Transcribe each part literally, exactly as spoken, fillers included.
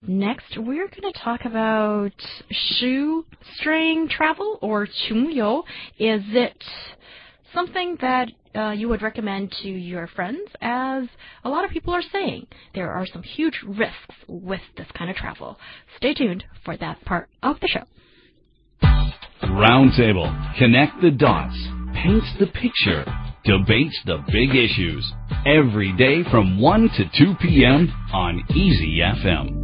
Next, we're going to talk about shoestring travel, or 穷游. Is it something that uh, you would recommend to your friends? As a lot of people are saying, there are some huge risks with this kind of travel. Stay tuned for that part of the show. Roundtable. Connect the dots. Paints the picture. Debates the big issues. Every day from one to two p.m. on Easy F M.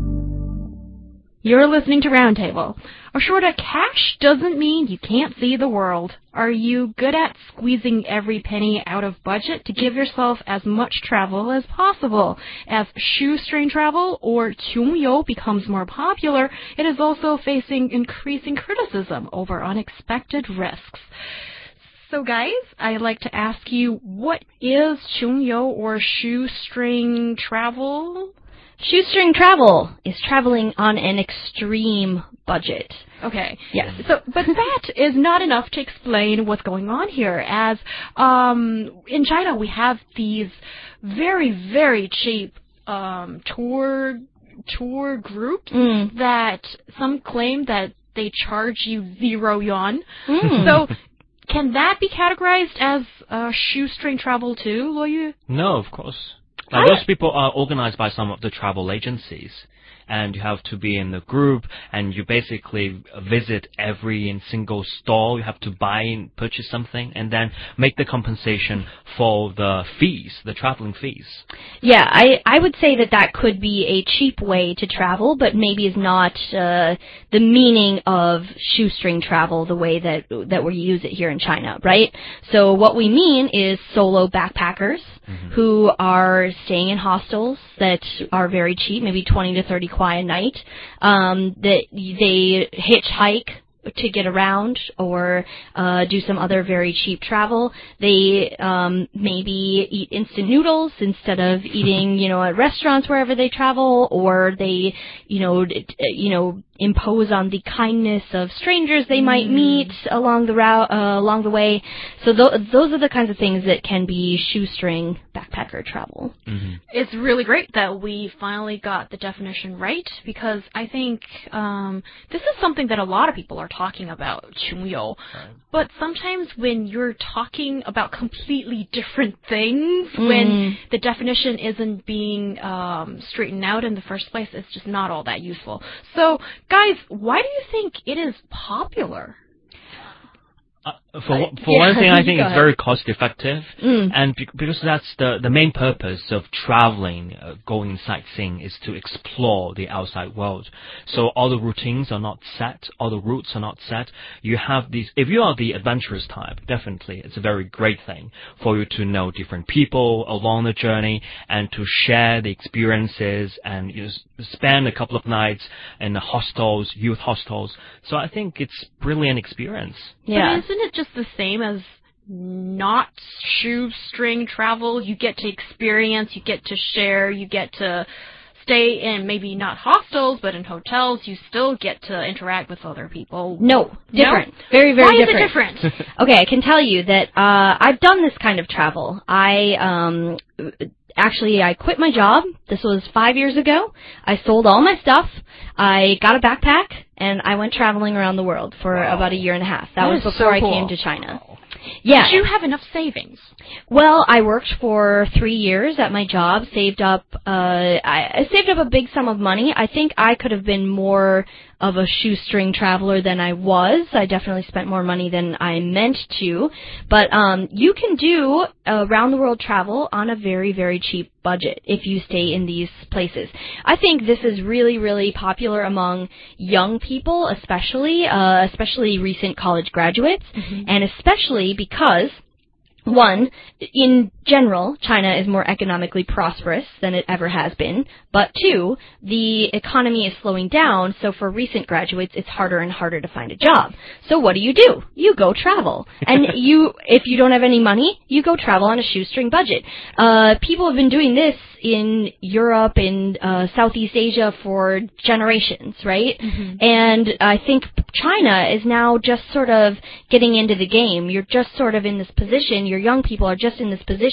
You're listening to Roundtable. A short of cash doesn't mean you can't see the world. Are you good at squeezing every penny out of budget to give yourself as much travel as possible? As shoestring travel, or 穷游, becomes more popular, it is also facing increasing criticism over unexpected risks. So guys, I'd like to ask you, what is 穷游, or shoestring travel? Shoestring travel is traveling on an extreme budget. Okay. Yes. So, but that is not enough to explain what's going on here. As um, in China, we have these very, very cheap um, tour tour groups mm. that some claim that they charge you zero yuan. Mm. So, can that be categorized as uh, shoestring travel too, Luo Yu? No, of course. Like those people are organized by some of the travel agencies, and you have to be in the group, and you basically visit every single stall. You have to buy and purchase something, and then make the compensation for the fees, the traveling fees. Yeah, I, I would say that that could be a cheap way to travel, but maybe is not uh, the meaning of shoestring travel the way that that we use it here in China, right? So what we mean is solo backpackers mm-hmm. who are staying in hostels that are very cheap, maybe twenty to thirty a night, um, that they hitchhike to get around, or uh, do some other very cheap travel. They um, maybe eat instant noodles instead of eating, you know, at restaurants wherever they travel, or they, you know, d- you know, impose on the kindness of strangers they might meet along the route, uh, along the way. So th- those are the kinds of things that can be shoestring backpacker travel. Mm-hmm. It's really great that we finally got the definition right, because I think um, this is something that a lot of people are talking about, 穷游. Right. But sometimes when you're talking about completely different things, mm. when the definition isn't being um, straightened out in the first place, it's just not all that useful. So, guys, why do you think it is popular? Uh, for for yeah, one thing, I think it's very cost effective, mm. and be- because that's the the main purpose of traveling, uh, going sightseeing, is to explore the outside world. So all the routines are not set, all the routes are not set. You have these. If you are the adventurous type, definitely it's a very great thing for you to know different people along the journey and to share the experiences, and you know, spend a couple of nights in the hostels, youth hostels. So I think it's brilliant experience. Yeah. But isn't it just the same as not shoestring travel? You get to experience, you get to share, you get to stay in maybe not hostels, but in hotels. You still get to interact with other people. No, different. No? Very, very Why different. Why is it different? Okay, I can tell you that uh, I've done this kind of travel. I um. Actually, I quit my job. This was five years ago. I sold all my stuff. I got a backpack, and I went traveling around the world for wow. about a year and a half. That, that was before so cool. I came to China. Wow. Yeah. Did you have enough savings? Well, I worked for three years at my job, saved up, uh, I, I saved up a big sum of money. I think I could have been more of a shoestring traveler than I was. I definitely spent more money than I meant to. But, um, you can do uh, around the world travel on a very, very cheap budget if you stay in these places. I think this is really, really popular among young people, especially, uh, especially recent college graduates, mm-hmm. and especially because, one, in general, China is more economically prosperous than it ever has been. But two, the economy is slowing down, so for recent graduates, it's harder and harder to find a job. So what do you do? You go travel. And you, if you don't have any money, you go travel on a shoestring budget. Uh, people have been doing this in Europe, in uh, Southeast Asia for generations, right? Mm-hmm. And I think China is now just sort of getting into the game. You're just sort of in this position. Your young people are just in this position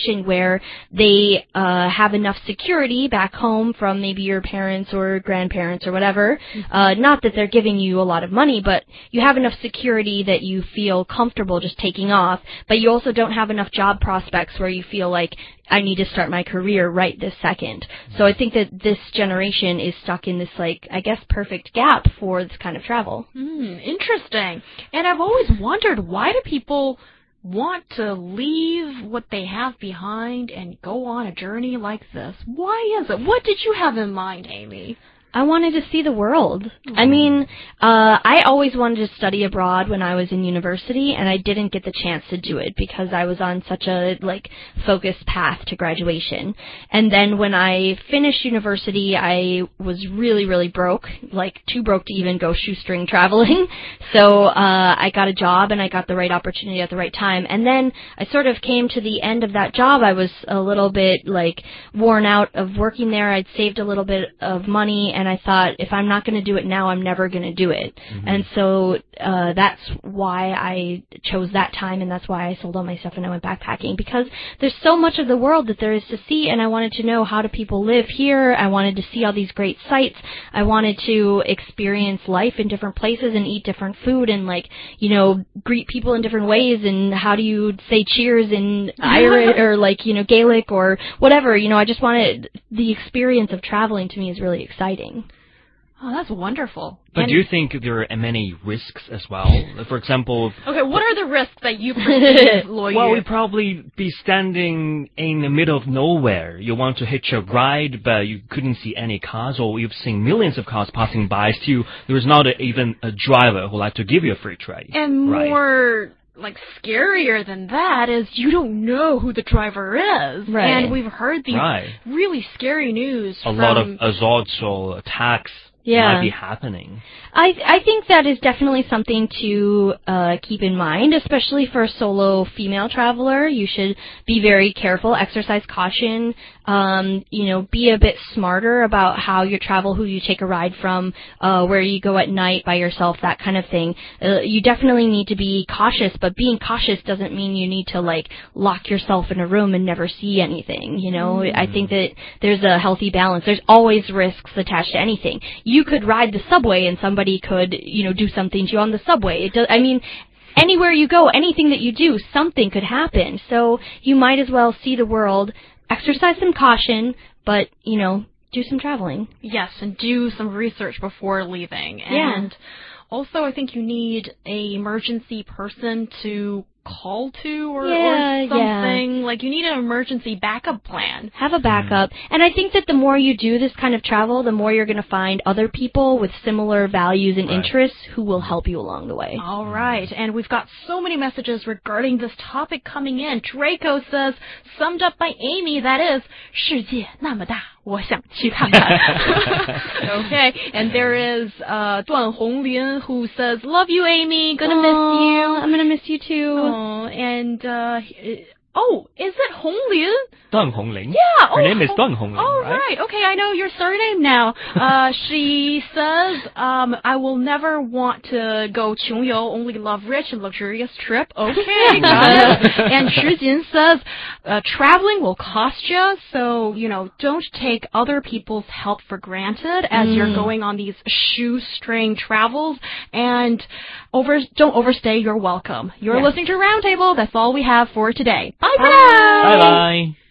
situation where they uh, have enough security back home from maybe your parents or grandparents or whatever. Uh, not that they're giving you a lot of money, but you have enough security that you feel comfortable just taking off, but you also don't have enough job prospects where you feel like, I need to start my career right this second. So I think that this generation is stuck in this, like, I guess, perfect gap for this kind of travel. Mm, interesting. And I've always wondered, why do people want to leave what they have behind and go on a journey like this? Why is it? What did you have in mind, Amy? I wanted to see the world. I mean, uh, I always wanted to study abroad when I was in university, and I didn't get the chance to do it because I was on such a, like, focused path to graduation. And then when I finished university, I was really, really broke, like, too broke to even go shoestring traveling. So, uh, I got a job, and I got the right opportunity at the right time. And then I sort of came to the end of that job. I was a little bit, like, worn out of working there. I'd saved a little bit of money, and And I thought, if I'm not going to do it now, I'm never going to do it. Mm-hmm. And so uh, that's why I chose that time, and that's why I sold all my stuff and I went backpacking, because there's so much of the world that there is to see, and I wanted to know, how do people live here? I wanted to see all these great sights. I wanted to experience life in different places and eat different food and, like, you know, greet people in different ways, and how do you say cheers in Irish or, like, you know, Gaelic or whatever. You know, I just wanted, the experience of traveling to me is really exciting. Oh, that's wonderful. But and do you think there are many risks as well? For example... Okay, what are the risks that you perceive, Luoyu? Well, we'd probably be standing in the middle of nowhere. You want to hitch a ride, but you couldn't see any cars, or you've seen millions of cars passing by. Still, there's not a, even a driver who'd like to give you a free trade. And right. more... like, scarier than that is you don't know who the driver is. Right. And we've heard these right. really scary news A from... lot of assaults or attacks yeah. might be happening. I I think that is definitely something to uh, keep in mind, especially for a solo female traveler. You should be very careful, exercise caution, um, you know, be a bit smarter about how you travel, who you take a ride from, uh, where you go at night by yourself, that kind of thing. Uh, you definitely need to be cautious, but being cautious doesn't mean you need to, like, lock yourself in a room and never see anything, you know? Mm. I think that there's a healthy balance. There's always risks attached to anything. You could ride the subway and somebody could, you know, do something to you on the subway. It does, I mean, anywhere you go, anything that you do, something could happen. So you might as well see the world, exercise some caution, but, you know, do some traveling. Yes, and do some research before leaving. Yeah. And also, I think you need a emergency person to call to or, yeah, or something. Yeah. Like, you need an emergency backup plan. Have a backup. And I think that the more you do this kind of travel, the more you're going to find other people with similar values and right. interests who will help you along the way. All right. And we've got so many messages regarding this topic coming in. Draco says, summed up by Amy, that is, 世界那么大，我想去看看. Okay. And there is uh, Duan Honglin who says, love you, Amy. Gonna Aww, miss you. I'm gonna miss you too. Oh, and, uh, oh, is it Honglin? Duan Hongling. Yeah. Her oh, name is Duan Hongling, oh, right? right. Okay, I know your surname now. Uh, she says, um, I will never want to go 穷游, only love rich and luxurious trip. Okay, got it. And Shijin says, uh, traveling will cost you, so, you know, don't take other people's help for granted as mm. you're going on these shoestring travels, and over, don't overstay your welcome. You're yeah. listening to Roundtable. That's all we have for today. Bye-bye. Bye-bye.